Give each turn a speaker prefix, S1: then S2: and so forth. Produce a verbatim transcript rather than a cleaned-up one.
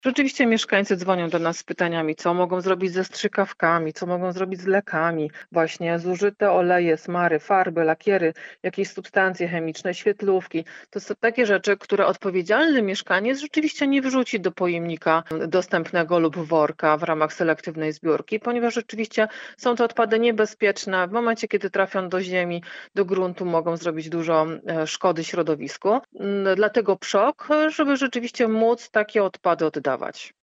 S1: Rzeczywiście mieszkańcy dzwonią do nas z pytaniami, co mogą zrobić ze strzykawkami, co mogą zrobić z lekami, właśnie zużyte oleje, smary, farby, lakiery, jakieś substancje chemiczne, świetlówki. To są takie rzeczy, które odpowiedzialny mieszkaniec rzeczywiście nie wrzuci do pojemnika dostępnego lub worka w ramach selektywnej zbiórki, ponieważ rzeczywiście są to odpady niebezpieczne. W momencie, kiedy trafią do ziemi, do gruntu, mogą zrobić dużo e, szkody środowisku. Mm, Dlatego PSZOK, żeby rzeczywiście móc takie odpady oddawać.